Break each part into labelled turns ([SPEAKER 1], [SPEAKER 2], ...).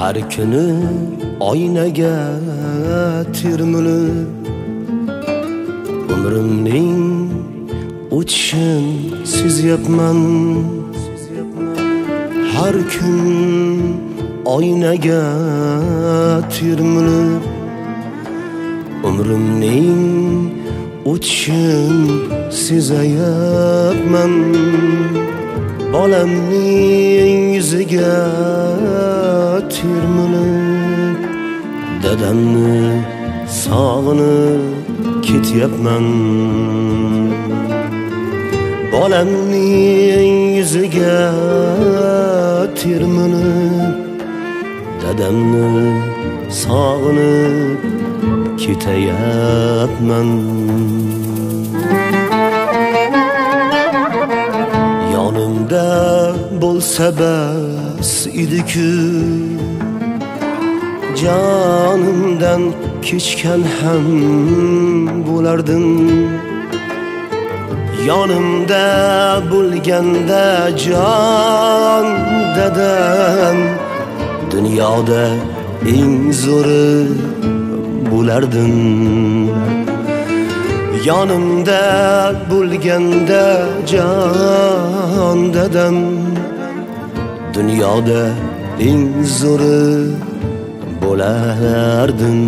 [SPEAKER 1] Har kuni oynaga termilib umrimning o'tishin sezyapman. Har kun oynaga termilib umrimning o'tishin sezayapman. Bolamning yuziga termilib dadamni sog'inib ketyapman. Bolamning yuziga termilib dadamni sog'inib ketayapman. Yonimda bo'lsa bas edi-ku, jonimdan kechgan ham bo'lardim. Yonimda bo'lganda jon dadam, dunyoda eng zo'ri bo'lardim. Yonimda bo'lganda jon dadam, dunyoda eng zo'ri bo'lardim.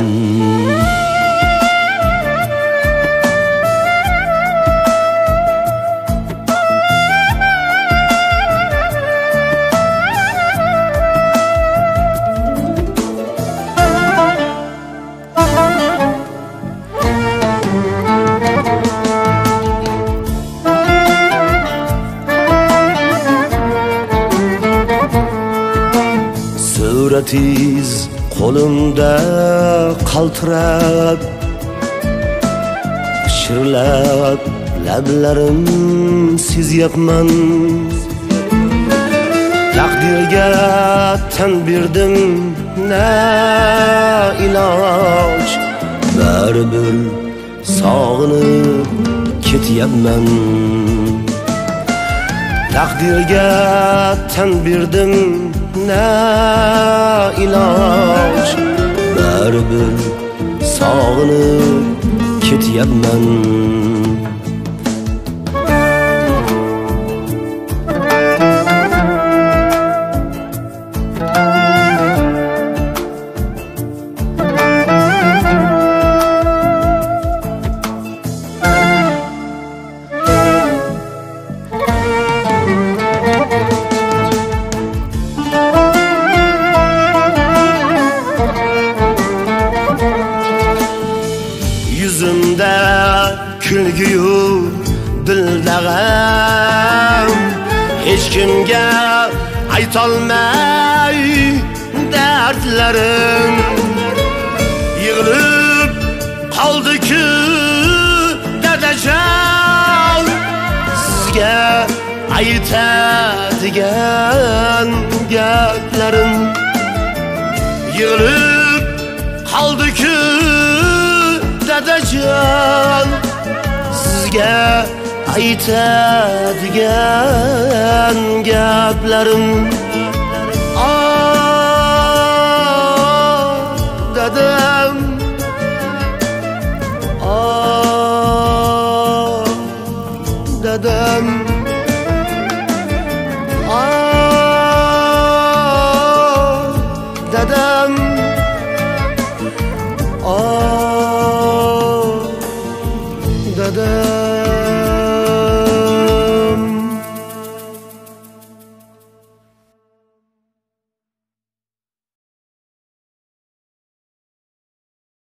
[SPEAKER 1] Suratiz qo'limda qaltirab, shirlab lablarim sezyapman. Taqdirga tan berdim na iloj, baribir sog'inib ketyapman. Taqdirga tan berdim na iloj, baribir sog'inib ketyapman. Yüzümde külgüyü dildag'am, hech kimga aytolmay dardlarim. Yig'ilib qoldi-ku dadajon, sizga aytadigan gaplarim. Yig'ilib qoldi-ku dadajon, sizga aytadigan gaplarim. Dadam, dadam, dadam, dadam.